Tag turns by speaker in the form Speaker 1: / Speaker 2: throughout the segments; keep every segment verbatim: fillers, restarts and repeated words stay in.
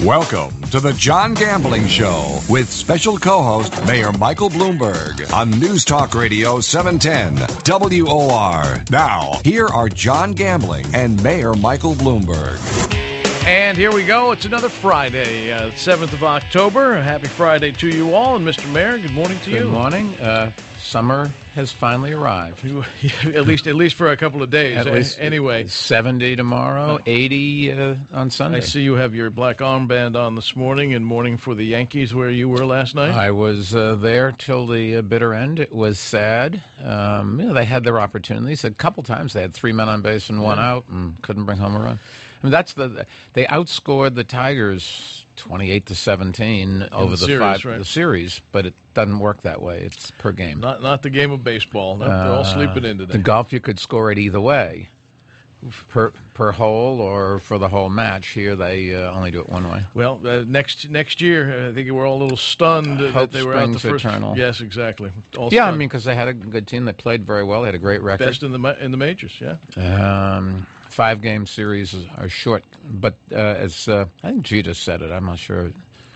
Speaker 1: Welcome to the John Gambling Show with special co-host Mayor Michael Bloomberg on News Talk Radio seven ten W O R. Now, here are John Gambling and Mayor Michael Bloomberg.
Speaker 2: And here we go. It's another Friday, uh, seventh of October. Happy Friday to you all. And Mister Mayor, good morning to
Speaker 3: good
Speaker 2: you.
Speaker 3: Good morning. Uh, summer has finally arrived.
Speaker 2: at least at least for a couple of days.
Speaker 3: At
Speaker 2: uh,
Speaker 3: least
Speaker 2: anyway.
Speaker 3: seventy tomorrow, eighty uh, on Sunday.
Speaker 2: I see you have your black armband on this morning and mourning for the Yankees where you were last night.
Speaker 3: I was uh, there till the uh, bitter end. It was sad. Um, you know, they had their opportunities. A couple times they had three men on base and one yeah. out and couldn't bring home a run. I mean, that's the they outscored the Tigers twenty-eight to seventeen over the,
Speaker 2: the series,
Speaker 3: five
Speaker 2: right.
Speaker 3: the series, but it doesn't work that way. It's per game.
Speaker 2: Not not the game of baseball. Not, they're all
Speaker 3: uh,
Speaker 2: sleeping in today.
Speaker 3: The golf, you could score it either way, per per hole or for the whole match. Here they uh, only do it one way.
Speaker 2: Well, uh, next next year, I think we're all a little stunned
Speaker 3: uh,
Speaker 2: that they were out the first.
Speaker 3: Eternal.
Speaker 2: Yes, exactly. All
Speaker 3: yeah,
Speaker 2: stunned.
Speaker 3: I mean, because they had a good team that played very well. They had a great record.
Speaker 2: Best in the in the majors. Yeah.
Speaker 3: Um, Five game series are short, but uh, as uh, I think Jeter said it, I'm not sure.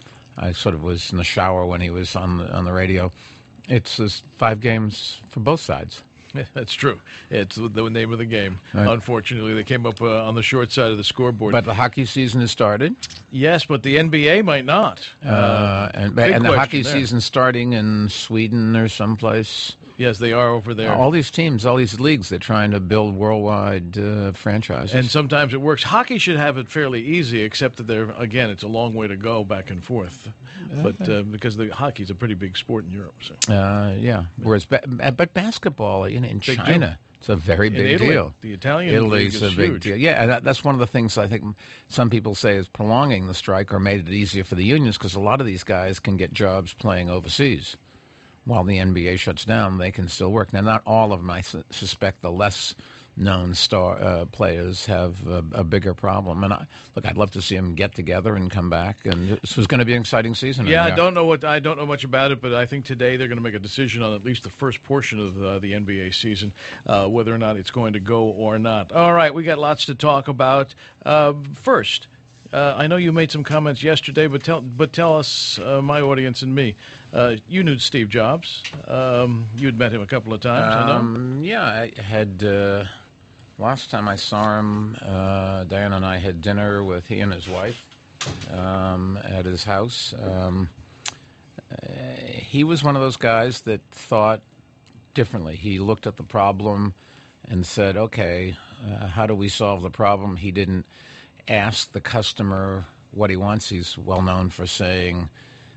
Speaker 3: I sort of was in the shower when he was on the on the radio. It's just five games for both sides.
Speaker 2: Yeah, that's true. It's the name of the game.
Speaker 3: Right.
Speaker 2: Unfortunately, they came up uh, on the short side of the scoreboard.
Speaker 3: But the hockey season has started.
Speaker 2: Yes, but the N B A might not.
Speaker 3: Uh, uh, and and the hockey there. season starting in Sweden or someplace.
Speaker 2: Yes, they are over there.
Speaker 3: All these teams, all these leagues, they're trying to build worldwide uh, franchises.
Speaker 2: And sometimes it works. Hockey should have it fairly easy, except that they're, again, it's a long way to go back and forth. Okay. But uh, because the hockey's a pretty big sport in Europe. So.
Speaker 3: Uh, yeah. Whereas, ba- but basketball in, in China, deal. It's a very big
Speaker 2: Italy,
Speaker 3: deal.
Speaker 2: The Italian
Speaker 3: Italy's
Speaker 2: league is
Speaker 3: a big
Speaker 2: huge.
Speaker 3: deal. Yeah, and that, that's one of the things I think some people say is prolonging the strike or made it easier for the unions because a lot of these guys can get jobs playing overseas. While the N B A shuts down, they can still work. Now, not all of them. I su- suspect the less-known star uh, players have a, a bigger problem. And I, look, I'd love to see them get together and come back. And this was going to be an exciting season.
Speaker 2: Yeah, I don't know what I don't know much about it, but I think today they're going to make a decision on at least the first portion of the, the N B A season, uh, whether or not it's going to go or not. All right, we got lots to talk about. Uh, first. Uh, I know you made some comments yesterday, but tell but tell us, uh, my audience and me, uh, you knew Steve Jobs. Um, you'd met him a couple of times,
Speaker 3: um,
Speaker 2: I know.
Speaker 3: Yeah, I had, uh, last time I saw him, uh, Diane and I had dinner with he and his wife um, at his house. Um, uh, he was one of those guys that thought differently. He looked at the problem and said, okay, uh, how do we solve the problem? He didn't ask the customer what he wants. He's well known for saying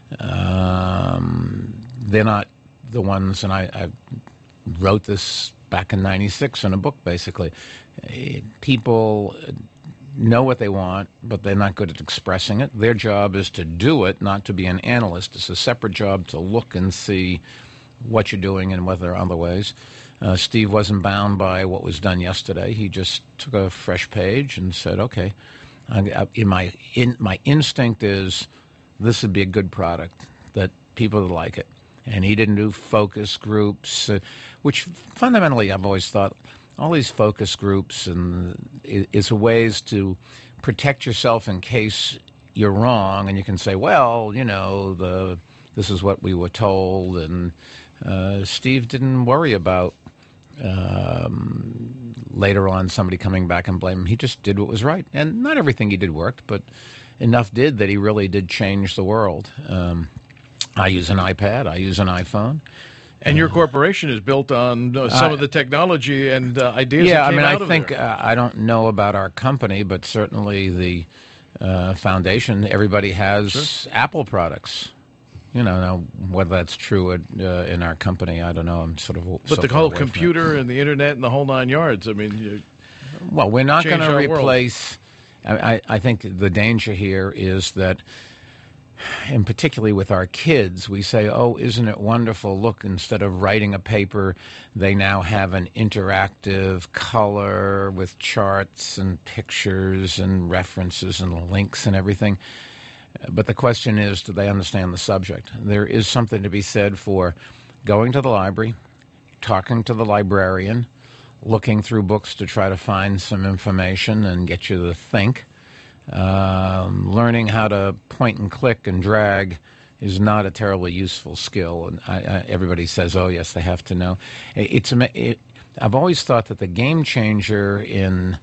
Speaker 3: um, they're not the ones, and I, I wrote this back in ninety-six in a book, basically. People know what they want, but they're not good at expressing it. Their job is to do it, not to be an analyst. It's a separate job to look and see what you're doing and whether there are other ways. Uh, Steve wasn't bound by what was done yesterday. He just took a fresh page and said, okay, I, in my in, my instinct is this would be a good product, that people would like it. And he didn't do focus groups, uh, which fundamentally I've always thought all these focus groups and is ways to protect yourself in case you're wrong, and you can say, well, you know, the this is what we were told, and uh, Steve didn't worry about Um, later on somebody coming back and blame him. He just did what was right. And not everything he did worked, but enough did that he really did change the world. Um, I use an iPad. I use an iPhone.
Speaker 2: And your corporation is built on uh, some
Speaker 3: uh,
Speaker 2: of the technology and uh, ideas
Speaker 3: yeah,
Speaker 2: that came
Speaker 3: I mean,
Speaker 2: out
Speaker 3: I
Speaker 2: of
Speaker 3: think,
Speaker 2: there.
Speaker 3: uh, I don't know about our company, but certainly the uh, foundation, everybody has sure. Apple products. You know, now whether that's true at, uh, in our company, I don't know. I'm sort of.
Speaker 2: But
Speaker 3: so
Speaker 2: the whole computer and the internet and the whole nine yards. I mean, you
Speaker 3: well, we're not going to replace.
Speaker 2: World.
Speaker 3: I, I think the danger here is that, and particularly with our kids, we say, "Oh, isn't it wonderful? Look, instead of writing a paper, they now have an interactive color with charts and pictures and references and links and everything." But the question is, do they understand the subject? There is something to be said for going to the library, talking to the librarian, looking through books to try to find some information and get you to think. Um, learning how to point and click and drag is not a terribly useful skill. And I, I, everybody says, oh, yes, they have to know. It's it, I've always thought that the game changer in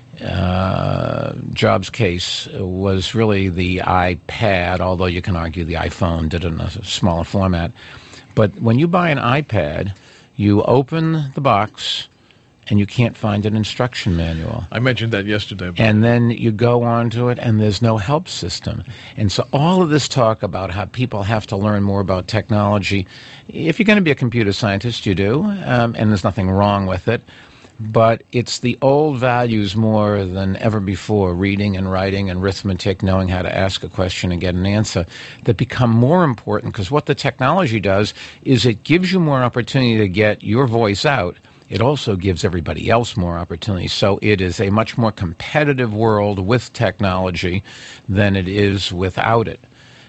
Speaker 3: uh, Jobs' case was really the iPad, although you can argue the iPhone did it in a smaller format. But when you buy an iPad, you open the box and you can't find an instruction manual.
Speaker 2: I mentioned that yesterday.
Speaker 3: And then you go onto it, and there's no help system. And so all of this talk about how people have to learn more about technology, if you're going to be a computer scientist, you do, um, and there's nothing wrong with it. But it's the old values more than ever before, reading and writing and arithmetic, knowing how to ask a question and get an answer, that become more important, because what the technology does is it gives you more opportunity to get your voice out. It also gives everybody else more opportunity. So it is a much more competitive world with technology than it is without it.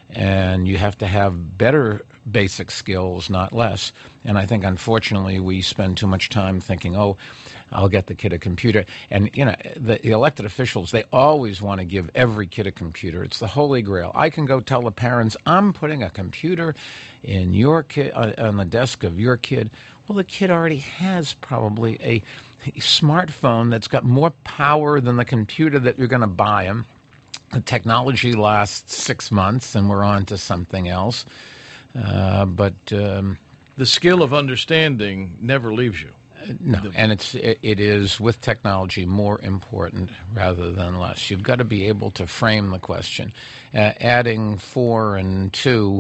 Speaker 3: And you have to have better basic skills, not less. And I think, unfortunately, we spend too much time thinking, oh, I'll get the kid a computer. And, you know, the, the elected officials, they always want to give every kid a computer. It's the holy grail. I can go tell the parents, I'm putting a computer in your kid, uh, on the desk of your kid. Well, the kid already has probably a smartphone that's got more power than the computer that you're going to buy him. The technology lasts six months, and we're on to something else. Uh, but um,
Speaker 2: the skill of understanding never leaves you.
Speaker 3: Uh, no, the, and it's it, it is with technology more important rather than less. You've got to be able to frame the question. Uh, adding four and two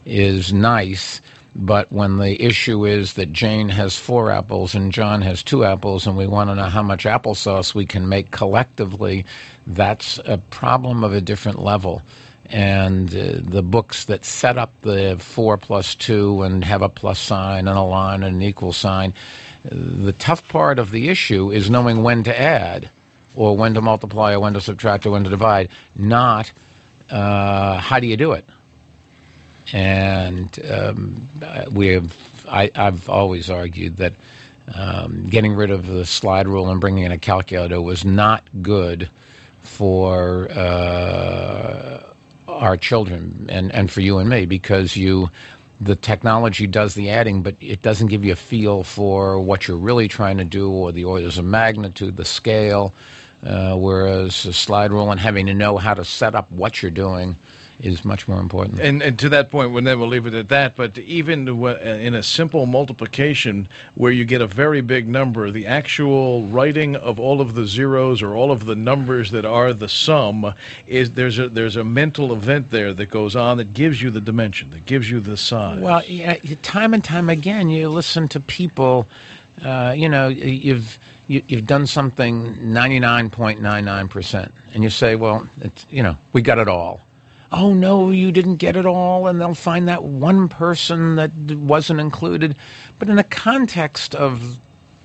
Speaker 3: is nice. But when the issue is that Jane has four apples and John has two apples, and we want to know how much applesauce we can make collectively, that's a problem of a different level. And uh, the books that set up the four plus two and have a plus sign and a line and an equal sign, uh, the tough part of the issue is knowing when to add, or when to multiply, or when to subtract, or when to divide, not uh, how do you do it. And um, we have, I, I've always argued that um, getting rid of the slide rule and bringing in a calculator was not good for uh, our children and, and for you and me, because you the technology does the adding, but it doesn't give you a feel for what you're really trying to do, or the orders of magnitude, the scale, uh, whereas a slide rule and having to know how to set up what you're doing is much more important. And,
Speaker 2: and to that point, we'll never leave it at that, but even in a simple multiplication where you get a very big number, the actual writing of all of the zeros or all of the numbers that are the sum, is there's a there's a mental event there that goes on that gives you the dimension, that gives you the size.
Speaker 3: Well, yeah, time and time again, you listen to people, uh, you know, you've you, you've done something ninety-nine point nine nine percent, and you say, well, it's, you know, we got it all. Oh, no, you didn't get it all, and they'll find that one person that wasn't included. But in the context of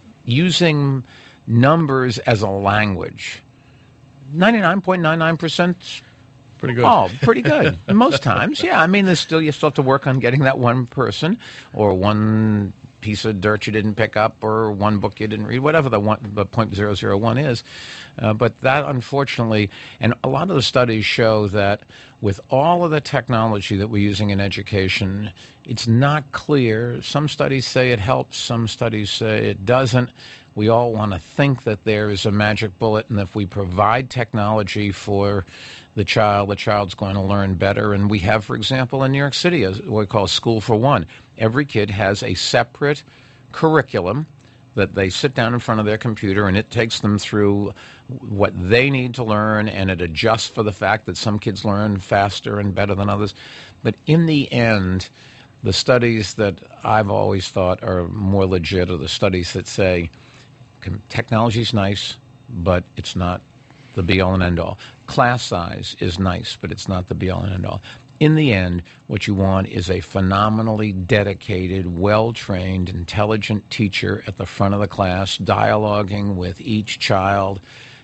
Speaker 3: using numbers as a language, ninety-nine point nine nine percent
Speaker 2: pretty good.
Speaker 3: Oh, pretty good. Most times, yeah. I mean, there's still you still have to work on getting that one person or one piece of dirt you didn't pick up or one book you didn't read, whatever the one, the zero point zero zero one is. Uh, but that, unfortunately, and a lot of the studies show that with all of the technology that we're using in education, it's not clear. Some studies say it helps, some studies say it doesn't. We all want to think that there is a magic bullet, and if we provide technology for the child, the child's going to learn better. And we have, for example, in New York City, what we call School for One. Every kid has a separate curriculum that they sit down in front of their computer, and it takes them through what they need to learn, and it adjusts for the fact that some kids learn faster and better than others. But in the end, the studies that I've always thought are more legit are the studies that say technology's nice, but it's not the be-all and end-all. Class size is nice, but it's not the be-all and end-all. In the end, what you want is a phenomenally dedicated, well-trained, intelligent teacher at the front of the class, dialoguing with each child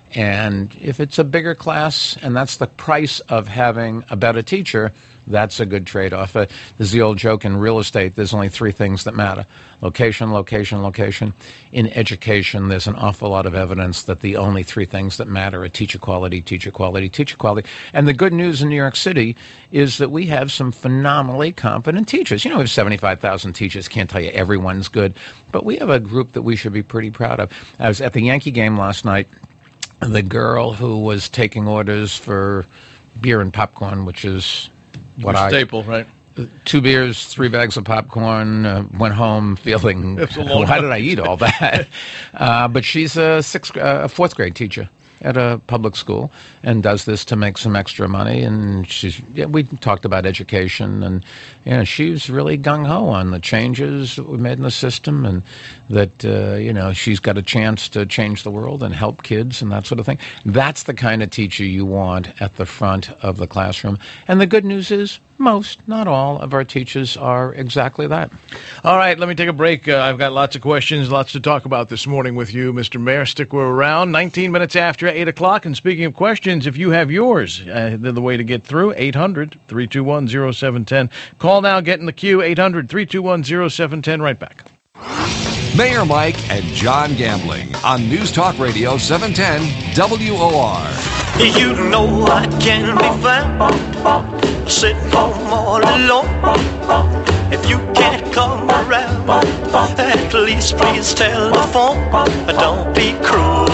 Speaker 3: And if it's a bigger class and that's the price of having a better teacher, that's a good trade-off. Uh, there's the old joke in real estate, there's only three things that matter. Location, location, location. In education, there's an awful lot of evidence that the only three things that matter are teacher quality, teacher quality, teacher quality. And the good news in New York City is that we have some phenomenally competent teachers. You know, we have seventy-five thousand teachers. Can't tell you everyone's good. But we have a group that we should be pretty proud of. I was at the Yankee game last night. The girl who was taking orders for beer and popcorn, which is what
Speaker 2: Your
Speaker 3: I...
Speaker 2: staple, right?
Speaker 3: Two beers, three bags of popcorn, uh, went home feeling, why did I eat all that? uh, but she's a sixth, uh, a fourth grade teacher at a public school and does this to make some extra money. And she's, yeah, we talked about education, and you know, she's really gung-ho on the changes that we made in the system, and that, uh, you know, she's got a chance to change the world and help kids and that sort of thing. That's the kind of teacher you want at the front of the classroom. And the good news is, most, not all, of our teachers are exactly that.
Speaker 2: All right, let me take a break. Uh, I've got lots of questions, lots to talk about this morning with you, Mister Mayor. Stick around. nineteen minutes after eight o'clock. And speaking of questions, if you have yours, uh, they're the way to get through. eight hundred, three two one, oh seven one oh. Call now, get in the queue. eight hundred, three two one, oh seven one oh. Right back.
Speaker 1: Mayor Mike and John Gambling on News Talk Radio seven ten W O R.
Speaker 4: You know I can be found sitting home all alone. If you can't come around, at least please telephone. Don't be cruel.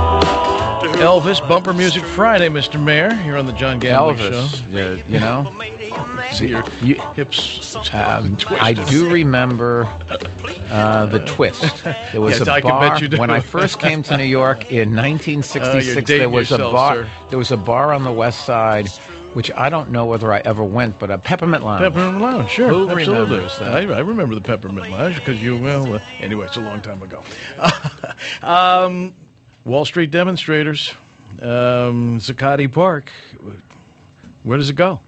Speaker 2: Elvis, Bumper Music Friday, Mister Mayor. You're on the John Gambling
Speaker 3: Elvis,
Speaker 2: Show.
Speaker 3: uh, you know,
Speaker 2: See your
Speaker 3: you,
Speaker 2: hips.
Speaker 3: um, I do remember uh, the twist. There was
Speaker 2: Yes,
Speaker 3: a
Speaker 2: I can
Speaker 3: bar
Speaker 2: bet you do.
Speaker 3: when I first came to New York in nineteen sixty-six.
Speaker 2: Uh, you're
Speaker 3: there
Speaker 2: dating
Speaker 3: was
Speaker 2: yourself,
Speaker 3: a bar.
Speaker 2: sir.
Speaker 3: There was a bar on the West Side, which I don't know whether I ever went, but a Peppermint Lounge.
Speaker 2: Peppermint Lounge, sure.
Speaker 3: Who
Speaker 2: absolutely.
Speaker 3: remembers that?
Speaker 2: I, I remember the Peppermint Lounge because you, well, uh, anyway, it's a long time ago. um, Wall Street demonstrators, um, Zuccotti Park. Where does it go?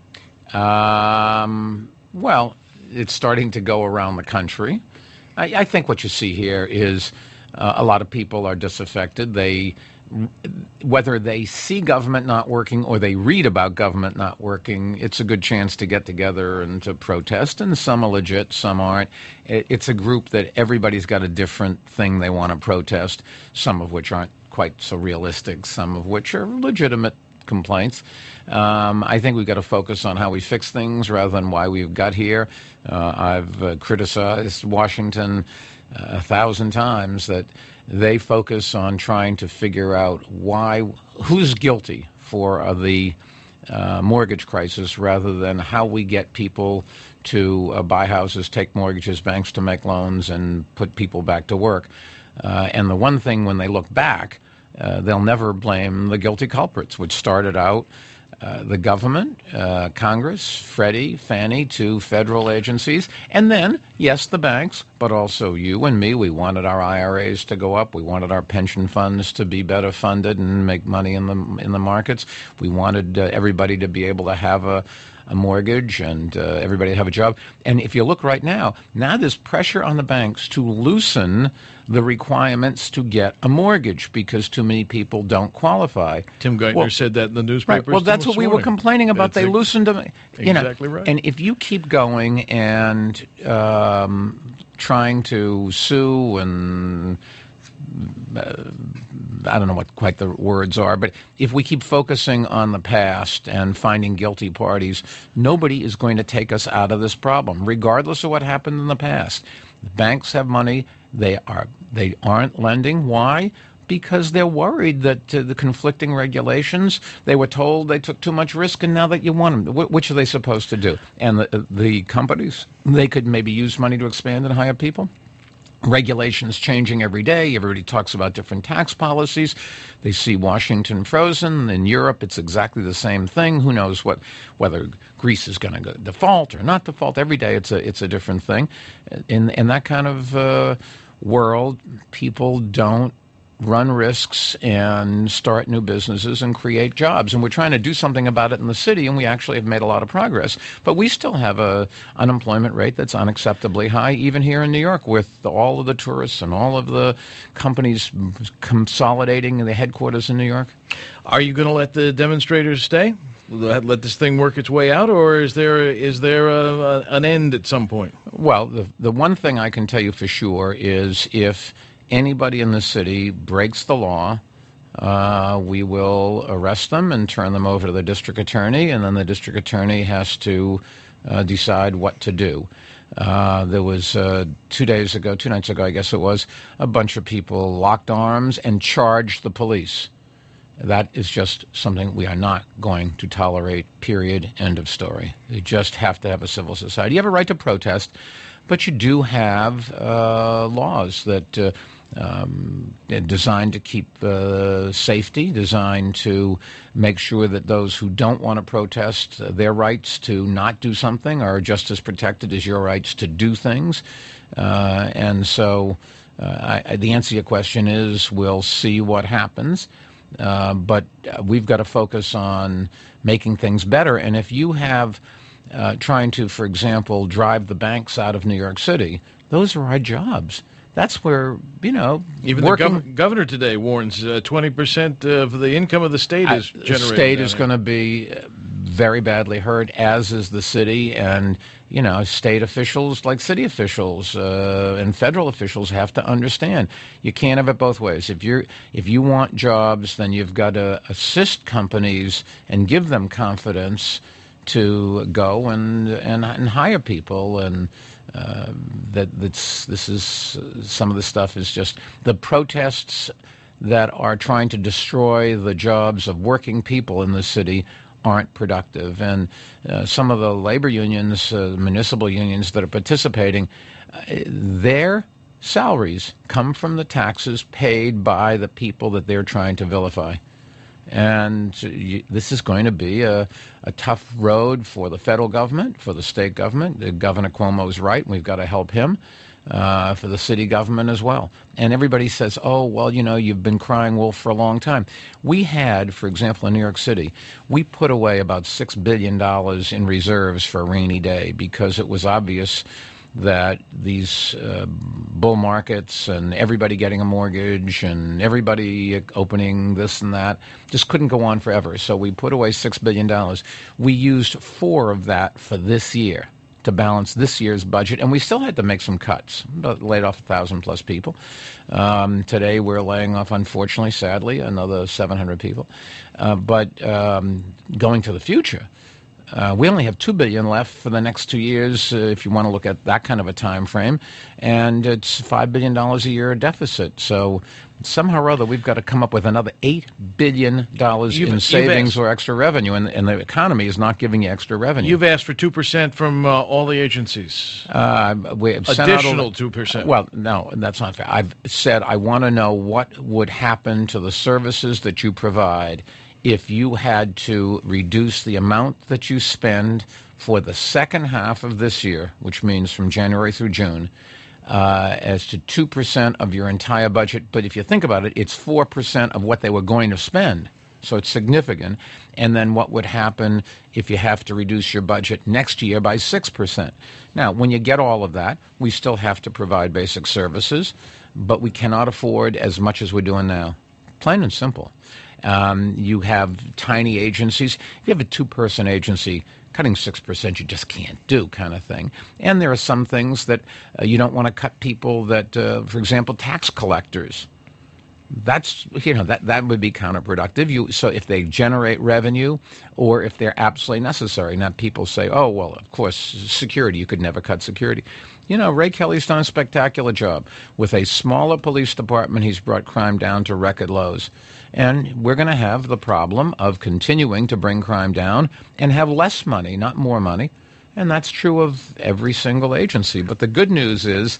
Speaker 3: Um, well, it's starting to go around the country. I, I think what you see here is uh, a lot of people are disaffected. They, whether they see government not working or they read about government not working, it's a good chance to get together and to protest. And some are legit, some aren't. It, it's a group that everybody's got a different thing they want to protest, some of which aren't quite so realistic, some of which are legitimate complaints. Um, I think we've got to focus on how we fix things rather than why we've got here. Uh, I've uh, criticized Washington uh, a thousand times that they focus on trying to figure out why, who's guilty for uh, the uh, mortgage crisis rather than how we get people to uh, buy houses, take mortgages, banks to make loans, and put people back to work. Uh, and the one thing when they look back, uh, they'll never blame the guilty culprits, which started out uh, the government, uh, Congress, Freddie, Fannie, two federal agencies, and then, yes, the banks, but also you and me. We wanted our I R As to go up. We wanted our pension funds to be better funded and make money in the in the markets. We wanted uh, everybody to be able to have a a mortgage and uh, everybody to have a job. And if you look right now, now there's pressure on the banks to loosen the requirements to get a mortgage because too many people don't qualify.
Speaker 2: Tim Geithner
Speaker 3: well,
Speaker 2: said that in the newspapers.
Speaker 3: Right. Well, that's what we were complaining about.
Speaker 2: That's
Speaker 3: they
Speaker 2: a,
Speaker 3: loosened them. You
Speaker 2: exactly
Speaker 3: know,
Speaker 2: right.
Speaker 3: And if you keep going and um, trying to sue and Uh, I don't know what quite the words are, but if we keep focusing on the past and finding guilty parties, nobody is going to take us out of this problem, regardless of what happened in the past. The banks have money. They are they aren't lending. Why? Because they're worried that uh, the conflicting regulations, they were told they took too much risk, and now that you want them, wh- which are they supposed to do? And the, the companies, they could maybe use money to expand and hire people. Regulations changing every day. Everybody talks about different tax policies. They see Washington frozen. In Europe, it's exactly the same thing. Who knows what whether Greece is going to default or not default? Every day, it's a it's a different thing. In in that kind of uh, world, people don't run risks and start new businesses and create jobs. And we're trying to do something about it in the city, and we actually have made a lot of progress. But we still have a unemployment rate that's unacceptably high, even here in New York, with all of the tourists and all of the companies consolidating in the headquarters in New York.
Speaker 2: Are you going to let the demonstrators stay? Let, let this thing work its way out, or is there is there a, a, an end at some point?
Speaker 3: Well, the the one thing I can tell you for sure is if anybody in the city breaks the law, uh, we will arrest them and turn them over to the district attorney, and then the district attorney has to uh, decide what to do. Uh, there was uh, two days ago, two nights ago, I guess it was, a bunch of people locked arms and charged the police. That is just something we are not going to tolerate, period, end of story. You just have to have a civil society. You have a right to protest, but you do have uh, laws that uh, um, are designed to keep uh, safety, designed to make sure that those who don't want to protest, uh, their rights to not do something are just as protected as your rights to do things. Uh, and so uh, I, the answer to your question is we'll see what happens. Uh, but uh, we've got to focus on making things better. And if you have uh, trying to, for example, drive the banks out of New York City, those are our jobs. That's where, you know,
Speaker 2: even
Speaker 3: working,
Speaker 2: the gov- governor today warns uh, twenty percent of the income of the state is
Speaker 3: uh,
Speaker 2: generated.
Speaker 3: The state is going to be very badly hurt, as is the city. And, you know, state officials, like city officials uh, and federal officials, have to understand you can't have it both ways. If you're if you want jobs, then you've got to assist companies and give them confidence to go and and, and hire people. And uh, that that's this is uh, some of the stuff is just the protests that are trying to destroy the jobs of working people in the city aren't productive. And uh, some of the labor unions, uh, municipal unions that are participating, uh, their salaries come from the taxes paid by the people that they're trying to vilify. And you, this is going to be a, a tough road for the federal government, for the state government. Uh, Governor Cuomo is right, and we've got to help him. Uh, for the city government as well. And everybody says, oh, well, you know, you've been crying wolf for a long time. We had, for example, in New York City, we put away about six billion dollars in reserves for a rainy day because it was obvious that these uh, bull markets and everybody getting a mortgage and everybody opening this and that just couldn't go on forever. So we put away six billion dollars. We used four of that for this year to balance this year's budget, and we still had to make some cuts. Laid off a thousand plus people. Um, today we're laying off, unfortunately, sadly, another seven hundred people. Uh, but um, going to the future, uh, we only have two billion dollars left for the next two years, uh, if you want to look at that kind of a time frame, and it's five billion dollars a year deficit. So somehow or other, we've got to come up with another eight billion dollars
Speaker 2: you've,
Speaker 3: in savings
Speaker 2: asked,
Speaker 3: or extra revenue, and, and the economy is not giving you extra revenue.
Speaker 2: You've asked for two percent from uh, all the agencies.
Speaker 3: Uh, we have
Speaker 2: Additional two percent.
Speaker 3: Well, no, that's not fair. I've said I want to know what would happen to the services that you provide if you had to reduce the amount that you spend for the second half of this year, which means from January through June, Uh, as to two percent of your entire budget. But if you think about it, it's four percent of what they were going to spend. So it's significant. And then what would happen if you have to reduce your budget next year by six percent? Now, when you get all of that, we still have to provide basic services, but we cannot afford as much as we're doing now. Plain and simple. Um, you have tiny agencies. If you have a two-person agency, cutting six percent you just can't do, kind of thing. And there are some things that uh, you don't want to cut people that, uh, for example, tax collectors. That's, you know, that, that would be counterproductive. You, so if they generate revenue or if they're absolutely necessary. Now, people say, oh, well, of course, security, you could never cut security. You know, Ray Kelly's done a spectacular job. With a smaller police department, he's brought crime down to record lows. And we're going to have the problem of continuing to bring crime down and have less money, not more money. And that's true of every single agency. But the good news is,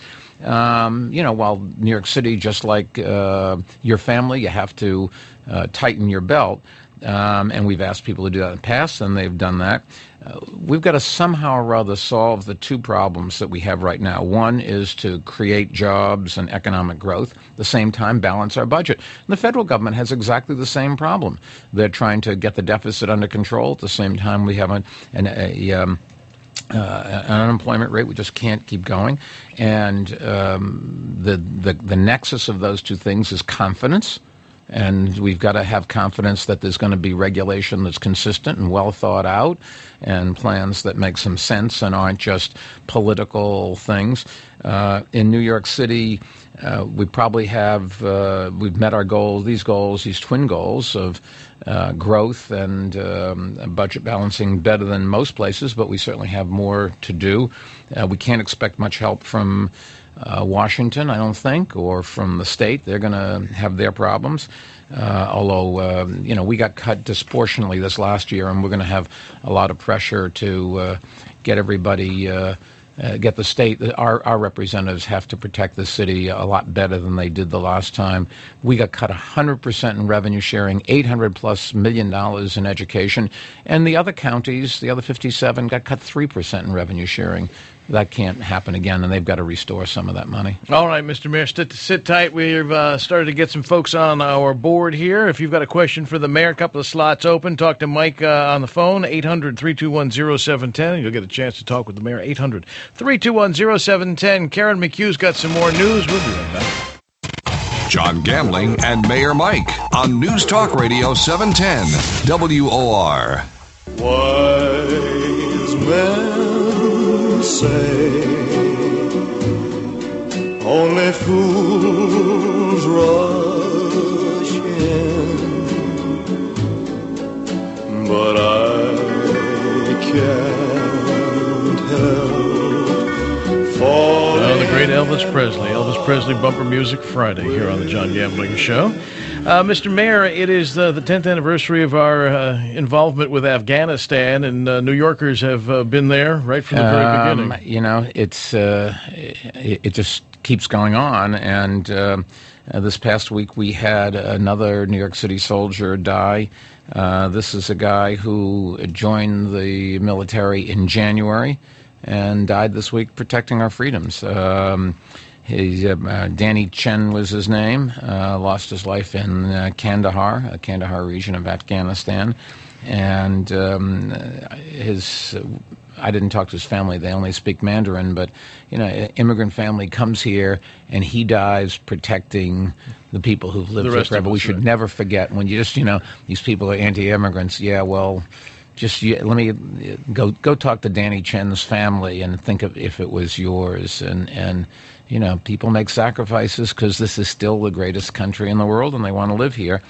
Speaker 3: um, you know, while New York City, just like uh, your family, you have to uh, tighten your belt, Um, and we've asked people to do that in the past, and they've done that. Uh, we've got to somehow or other solve the two problems that we have right now. One is to create jobs and economic growth, at the same time balance our budget. And the federal government has exactly the same problem. They're trying to get the deficit under control. At the same time, we have an, an, a, um, uh, an unemployment rate. We just can't keep going. And um, the, the, the nexus of those two things is confidence. And we've got to have confidence that there's going to be regulation that's consistent and well thought out and plans that make some sense and aren't just political things. Uh, in New York City, uh, we probably have, uh, we've met our goals, these goals, these twin goals of uh, growth and um, budget balancing better than most places, but we certainly have more to do. Uh, we can't expect much help from Uh, Washington, I don't think, or from the state. They're going to have their problems. Uh, although, uh, you know, we got cut disproportionately this last year, and we're going to have a lot of pressure to uh, get everybody, uh, uh, get the state, our, our representatives have to protect the city a lot better than they did the last time. We got cut one hundred percent in revenue sharing, eight hundred plus million dollars in education, and the other counties, the other fifty-seven, got cut three percent in revenue sharing. That can't happen again, and they've got to restore some of that money.
Speaker 2: All right, Mister Mayor, sit, sit tight. We've uh, started to get some folks on our board here. If you've got a question for the mayor, a couple of slots open. Talk to Mike uh, on the phone, eight hundred, three two one, oh seven one oh. You'll get a chance to talk with the mayor, eight hundred, three two one, oh seven one oh. Karen McHugh's got some more news. We'll be right back.
Speaker 1: John Gambling and Mayor Mike on News Talk Radio seven ten W O R.
Speaker 4: Wise men say only fools rush in, but I can't help falling.
Speaker 2: Oh, the great Elvis Presley. Elvis Presley Bumper Music Friday here on the John Gambling Show. Uh, Mister Mayor, it is the, the tenth anniversary of our uh, involvement with Afghanistan, and uh, New Yorkers have uh, been there right from the very
Speaker 3: um,
Speaker 2: beginning.
Speaker 3: You know, it's uh, it, it just keeps going on, and uh, uh, this past week we had another New York City soldier die. Uh, this is a guy who joined the military in January and died this week protecting our freedoms. Um, His, uh, uh, Danny Chen was his name, uh, lost his life in uh, Kandahar, a Kandahar region of Afghanistan. And um, his, uh, I didn't talk to his family, they only speak Mandarin, but, you know, an immigrant family comes here and he dies protecting the people who've lived here forever. We should right. never forget when you just, you know, these people are anti-immigrants. Yeah, well, just yeah, let me go go talk to Danny Chen's family and think of if it was yours. And, and you know, people make sacrifices because this is still the greatest country in the world and they want to live here.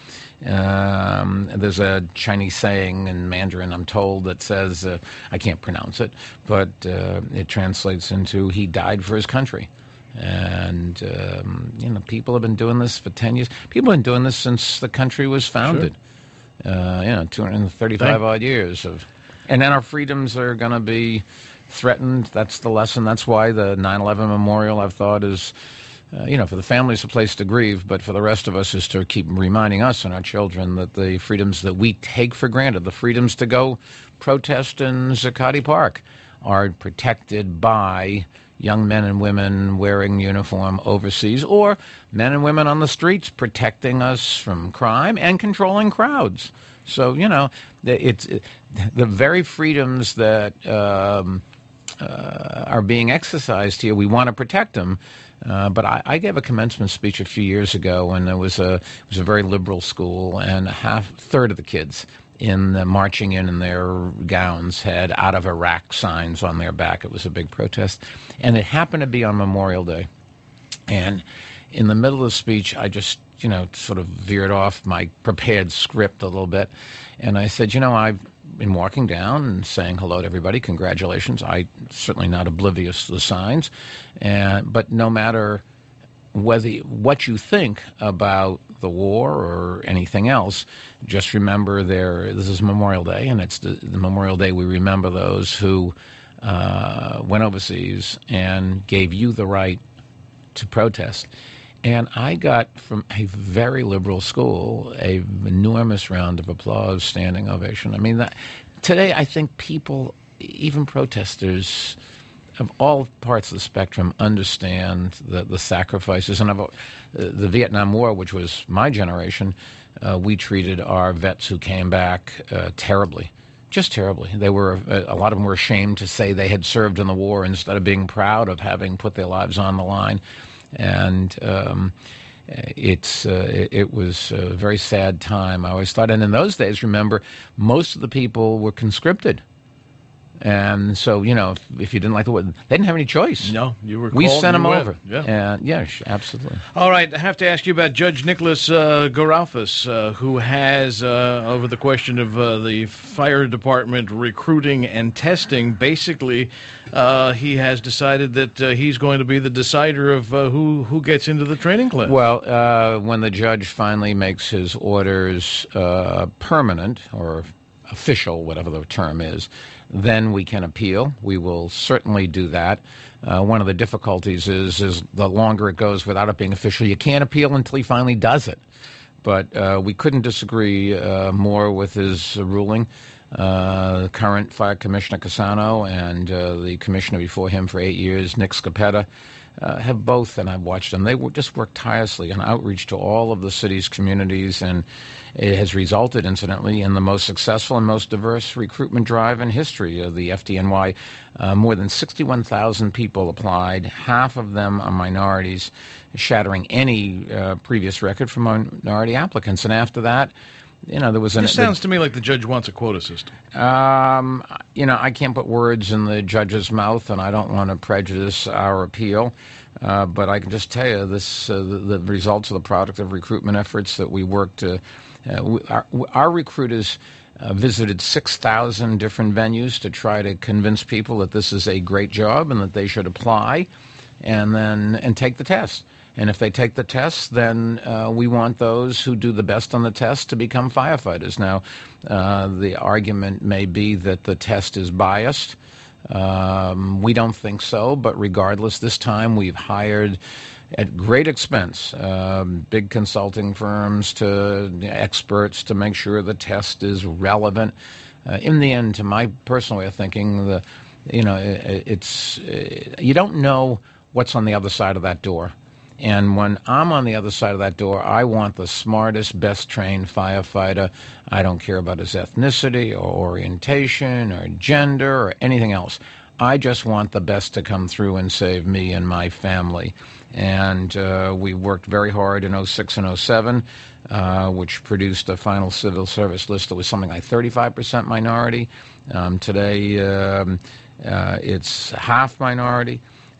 Speaker 3: Um, there's a Chinese saying in Mandarin, I'm told, that says, uh, I can't pronounce it, but uh, it translates into he died for his country. And, um, you know, people have been doing this for ten years. People have been doing this since the country was founded. Sure. Uh, you know, two hundred thirty-five odd years of, and then our freedoms are going to be threatened. That's the lesson. That's why the nine eleven memorial, I've thought, is, uh, you know, for the families a place to grieve, but for the rest of us is to keep reminding us and our children that the freedoms that we take for granted, the freedoms to go protest in Zuccotti Park, are protected by young men and women wearing uniform overseas, or men and women on the streets protecting us from crime and controlling crowds. So, you know, it's it, the very freedoms that um, uh, are being exercised here, we want to protect them. Uh, but I, I gave a commencement speech a few years ago when there was a it was a very liberal school, and a half third of the kids in the marching in in their gowns had "Out of Iraq" signs on their back. It was a big protest, and it happened to be on Memorial Day. And in the middle of the speech, I just, you know, sort of veered off my prepared script a little bit, and I said, you know, I've been walking down and saying hello to everybody, congratulations. I'm certainly not oblivious to the signs, and but no matter whether what you think about the war or anything else, just remember there. This is Memorial Day, and it's the, the Memorial Day we remember those who uh, went overseas and gave you the right to protest. And I got from a very liberal school a enormous round of applause, standing ovation. I mean, that, today I think people, even protesters of all parts of the spectrum, understand the, the sacrifices. And about uh, the Vietnam War, which was my generation, uh, we treated our vets who came back uh, terribly. Just terribly. They were a lot of them were ashamed to say they had served in the war instead of being proud of having put their lives on the line. And um, it's uh, it, it was a very sad time. I always thought, and in those days, remember, most of the people were conscripted. And so, you know, if, if you didn't like the word, they didn't have any choice.
Speaker 2: No, you were
Speaker 3: We
Speaker 2: called,
Speaker 3: sent them
Speaker 2: went.
Speaker 3: over.
Speaker 2: Yeah.
Speaker 3: And, yeah, absolutely.
Speaker 2: All right, I have to ask you about Judge Nicholas uh, Garofis, uh, who has, uh, over the question of uh, the fire department recruiting and testing, basically uh, he has decided that uh, he's going to be the decider of uh, who, who gets into the training class.
Speaker 3: Well, uh, when the judge finally makes his orders uh, permanent or official, whatever the term is, then we can appeal. We will certainly do that. Uh, one of the difficulties is, is the longer it goes without it being official, you can't appeal until he finally does it. But uh, we couldn't disagree uh, more with his uh, ruling. Uh, the current Fire Commissioner Cassano and uh, the commissioner before him for eight years, Nick Scopetta, uh, have both, and I've watched them, they were just worked tirelessly on outreach to all of the city's communities, and it has resulted, incidentally, in the most successful and most diverse recruitment drive in history of the F D N Y. Uh, more than sixty-one thousand people applied. Half of them are minorities, shattering any uh, previous record for minority applicants. And after that, you know, there was an...
Speaker 2: This sounds to me like the judge wants a quota system.
Speaker 3: Um, you know, I can't put words in the judge's mouth, and I don't want to prejudice our appeal. Uh, but I can just tell you this: uh, the, the results of the product of recruitment efforts that we worked to. Uh, we, our, our recruiters uh, visited six thousand different venues to try to convince people that this is a great job and that they should apply, and then and take the test. And if they take the test, then uh, we want those who do the best on the test to become firefighters. Now, uh, the argument may be that the test is biased. Um, we don't think so, but regardless, this time we've hired at great expense um, big consulting firms to experts to make sure the test is relevant. Uh, in the end, to my personal way of thinking, the you know it, it's uh, you don't know what's on the other side of that door. And when I'm on the other side of that door, I want the smartest, best-trained firefighter. I don't care about his ethnicity or orientation or gender or anything else. I just want the best to come through and save me and my family. And uh, we worked very hard in oh six and oh seven, uh, which produced a final civil service list that was something like thirty-five percent minority. Um, today, um, uh, it's half minority.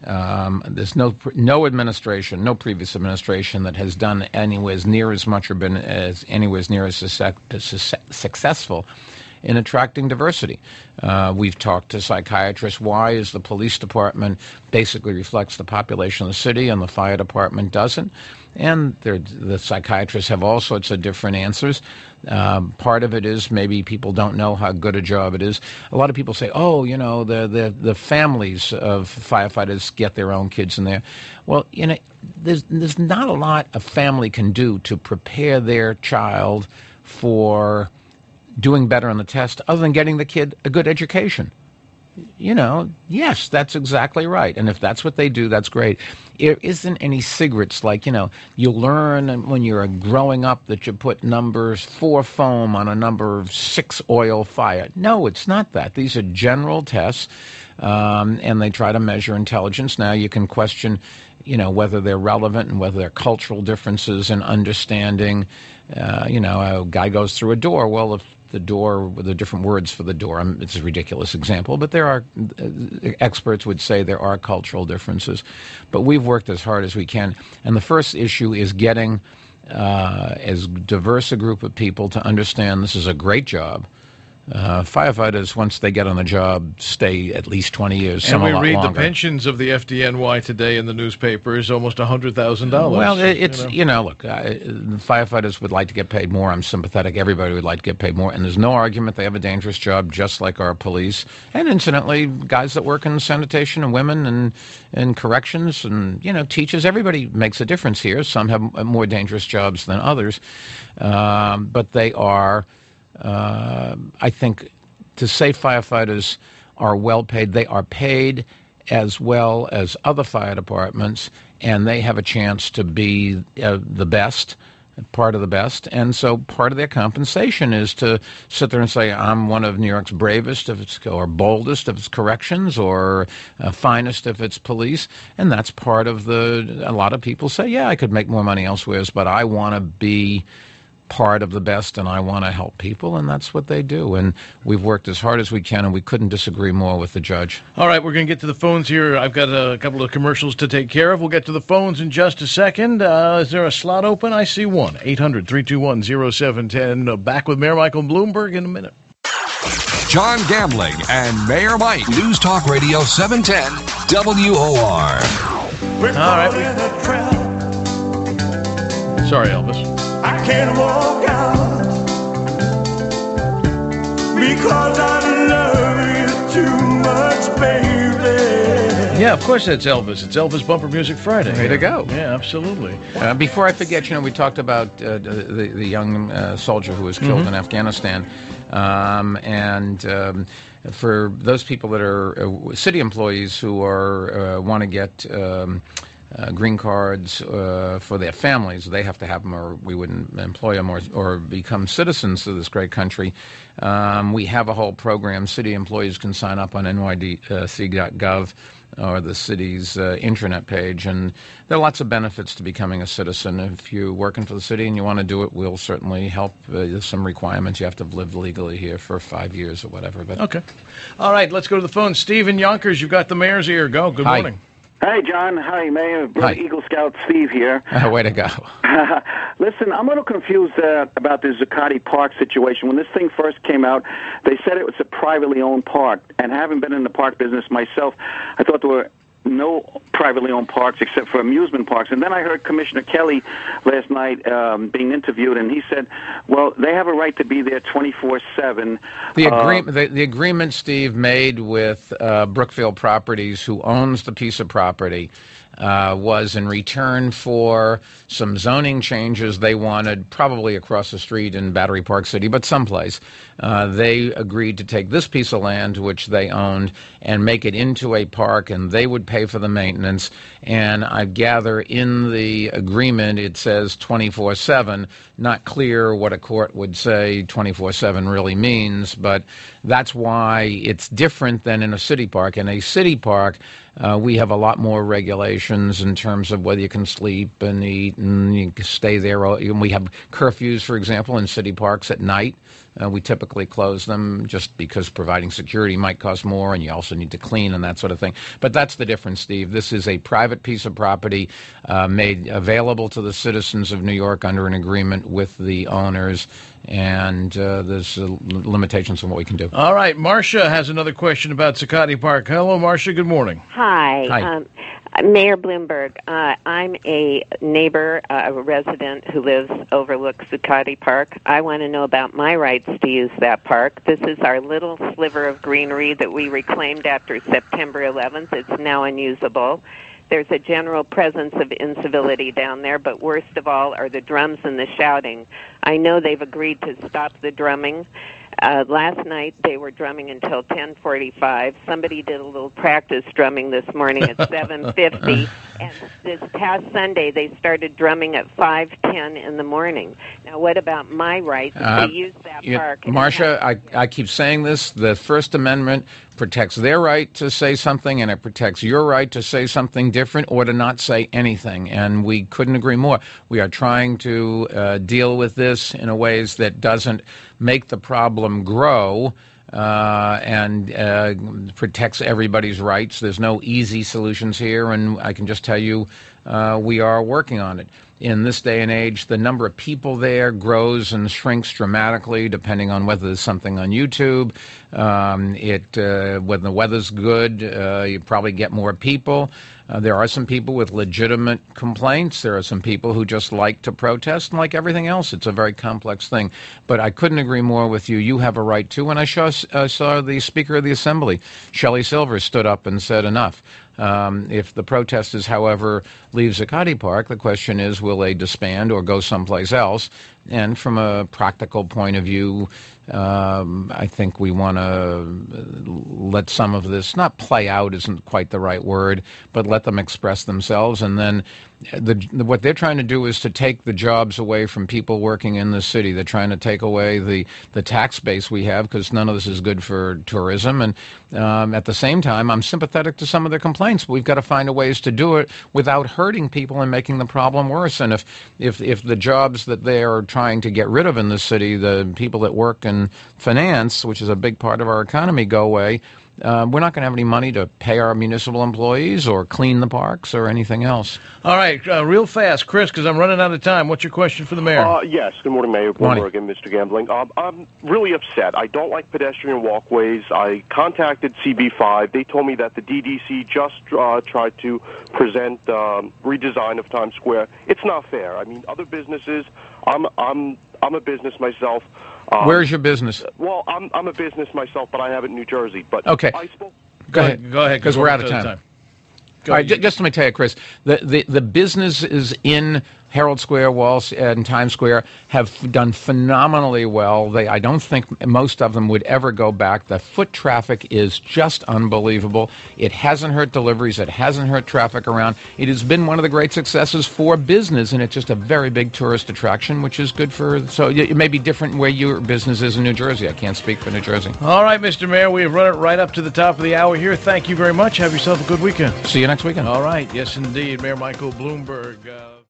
Speaker 3: Um, there's no no administration, no previous administration that has done anywhere near as much or been as anywhere near as, success, as successful in attracting diversity. Uh, we've talked to psychiatrists. Why is the police department basically reflects the population of the city and the fire department doesn't? And the psychiatrists have all sorts of different answers. Um, part of it is maybe people don't know how good a job it is. A lot of people say, oh, you know, the, the, the families of firefighters get their own kids in there. Well, you know, there's, there's not a lot a family can do to prepare their child for doing better on the test other than getting the kid a good education. You know, yes, that's exactly right. And if that's what they do, that's great. There isn't any secrets like, you know, you learn when you're growing up that you put number four foam on a number six oil fire. No, it's not that. These are general tests, um, and they try to measure intelligence. Now you can question, you know, whether they're relevant and whether there are cultural differences in understanding. Uh, you know, a guy goes through a door. Well, if the door, with the different words for the door, it's a ridiculous example, but there are, uh, experts would say there are cultural differences. But we've worked as hard as we can. And the first issue is getting uh, as diverse a group of people to understand this is a great job. Uh, firefighters, once they get on the job, stay at least twenty years, some
Speaker 2: and we
Speaker 3: a lot
Speaker 2: read
Speaker 3: longer.
Speaker 2: The pensions of the F D N Y today in the newspaper is almost one hundred thousand dollars.
Speaker 3: Well, it, it's, you know,
Speaker 2: you know.
Speaker 3: look, uh, the firefighters would like to get paid more. I'm sympathetic. Everybody would like to get paid more. And there's no argument they have a dangerous job, just like our police. And incidentally, guys that work in sanitation and women and, and corrections and, you know, teachers, everybody makes a difference here. Some have more dangerous jobs than others. Um, but they are, uh, I think, to say firefighters are well paid, they are paid as well as other fire departments, and they have a chance to be uh, the best, part of the best. And so part of their compensation is to sit there and say, I'm one of New York's bravest if it's, or boldest if it's corrections, or uh, finest if it's police. And that's part of the, a lot of people say, yeah, I could make more money elsewhere, but I want to be part of the best, and I want to help people, and that's what they do. And we've worked as hard as we can, and we couldn't disagree more with the judge.
Speaker 2: All right, we're going to get to the phones here. I've got a couple of commercials to take care of. We'll get to the phones in just a second. Uh, is there a slot open? I see one. eight hundred, three two one, oh seven one oh. Uh, back with Mayor Michael Bloomberg in a minute.
Speaker 1: John Gambling and Mayor Mike. News Talk Radio seven ten W O R.
Speaker 2: All right. Sorry, Elvis.
Speaker 5: I can't walk out because I love you too much, baby.
Speaker 2: Yeah, of course that's Elvis. It's Elvis Bumper Music Friday.
Speaker 3: Way to go.
Speaker 2: Yeah, absolutely.
Speaker 3: Uh, before I forget, you know, we talked about uh, the, the young uh, soldier who was killed
Speaker 2: Mm-hmm.
Speaker 3: in Afghanistan. Um, and um, for those people that are uh, city employees who are uh, want to get um, Uh, green cards uh, for their families, they have to have them, or we wouldn't employ them, or, or become citizens of this great country. Um, we have a whole program. City employees can sign up on N Y D C dot gov or the city's uh, intranet page, and there are lots of benefits to becoming a citizen. If you're working for the city and you want to do it, we'll certainly help. Uh, there's some requirements. You have to have lived legally here for five years or whatever. But
Speaker 2: okay. All right, let's go to the phone. Steve in Yonkers, you've got the mayor's ear. Go. Good
Speaker 3: Hi.
Speaker 2: morning.
Speaker 6: Hi, John. Hi, Mayor. Brother
Speaker 3: Hi.
Speaker 6: Eagle Scout Steve here.
Speaker 3: uh, way to go.
Speaker 6: Listen, I'm a little confused uh, about the Zuccotti Park situation. When this thing first came out, they said it was a privately owned park. And having been in the park business myself, I thought there were no privately owned parks except for amusement parks. And then I heard Commissioner Kelly last night um, being interviewed, and he said, well, they have a right to be there twenty-four seven.
Speaker 3: The,
Speaker 6: uh,
Speaker 3: agreement, the, the agreement Steve made with uh, Brookfield Properties, who owns the piece of property, uh, was in return for some zoning changes they wanted, probably across the street in Battery Park City, but someplace. Uh, they agreed to take this piece of land, which they owned, and make it into a park, and they would pay for the maintenance. And I gather in the agreement it says twenty-four seven. Not clear what a court would say twenty-four seven really means, but that's why it's different than in a city park. In a city park, uh, we have a lot more regulations in terms of whether you can sleep and eat and you can stay there. And we have curfews, for example, in city parks at night. Uh, we typically close them just because providing security might cost more, and you also need to clean and that sort of thing. But that's the difference, Steve. This is a private piece of property uh, made available to the citizens of New York under an agreement with the owners, and uh, there's uh, limitations on what we can do.
Speaker 2: All right, Marcia has another question about Zuccotti Park. Hello, Marcia. Good morning.
Speaker 7: Hi.
Speaker 3: Hi.
Speaker 7: Um, Mayor Bloomberg, uh, I'm a neighbor, uh, a resident who lives overlooks Zuccotti Park. I want to know about my rights to use that park. This is our little sliver of greenery that we reclaimed after September eleventh. It's now unusable. There's a general presence of incivility down there, but worst of all are the drums and the shouting. I know they've agreed to stop the drumming. Uh, last night they were drumming until ten forty-five. Somebody did a little practice drumming this morning at seven fifty, and this past Sunday they started drumming at five ten in the morning. Now, what about my right
Speaker 3: Uh,
Speaker 7: to use that
Speaker 3: you-
Speaker 7: park?
Speaker 3: Marcia, I, I keep saying this. The First Amendment protects their right to say something, and it protects your right to say something different or to not say anything. And we couldn't agree more. We are trying to uh, deal with this in a ways that doesn't make the problem grow. Uh, and uh, protects everybody's rights. There's no easy solutions here, and I can just tell you uh, we are working on it. In this day and age, the number of people there grows and shrinks dramatically, depending on whether there's something on YouTube. Um, it uh, when the weather's good, uh, you probably get more people. Uh, there are some people with legitimate complaints. There are some people who just like to protest, and like everything else, it's a very complex thing. But I couldn't agree more with you. You have a right to. When I saw, uh, saw the Speaker of the Assembly, Shelley Silver, stood up and said enough. Um, if the protesters, however, leave Zuccotti Park, the question is, will they disband or go someplace else? And from a practical point of view, um, I think we want to let some of this, not play out isn't quite the right word, but let them express themselves. And then the, the, what they're trying to do is to take the jobs away from people working in the city. They're trying to take away the, the tax base we have, because none of this is good for tourism. And um, at the same time, I'm sympathetic to some of their complaints. But we've got to find a ways to do it without hurting people and making the problem worse. And if, if, if the jobs that they are trying to get rid of in the city, the people that work in finance, which is a big part of our economy, go away, Uh, we're not going to have any money to pay our municipal employees or clean the parks or anything else.
Speaker 2: All right, uh, real fast, Chris, because I'm running out of time. What's your question for the mayor?
Speaker 8: Uh, yes, good morning, Mayor Bloomberg and Mister Gambling. Um, I'm really upset. I don't like pedestrian walkways. I contacted C B five. They told me that the D D C just uh, tried to present um, redesign of Times Square. It's not fair. I mean, other businesses, I'm, I'm, I'm a business myself. Um,
Speaker 3: Where's your business?
Speaker 8: Well, I'm I'm a business myself, but I have it in New Jersey. But
Speaker 3: okay,
Speaker 8: I spoke.
Speaker 3: Go ahead,
Speaker 2: go ahead,
Speaker 3: because we're out of time.
Speaker 2: time.
Speaker 3: All right, j- just let me tell you, Chris, the, the, the businesses in Herald Square, Wall and Times Square have done phenomenally well. They, I don't think most of them would ever go back. The foot traffic is just unbelievable. It hasn't hurt deliveries. It hasn't hurt traffic around. It has been one of the great successes for business, and it's just a very big tourist attraction, which is good for... So it may be different where your business is in New Jersey. I can't speak for New Jersey.
Speaker 2: All right, Mister Mayor, we have run it right up to the top of the hour here. Thank you very much. Have yourself a good weekend.
Speaker 3: See you next weekend.
Speaker 2: All right. Yes, indeed. Mayor Michael Bloomberg. Uh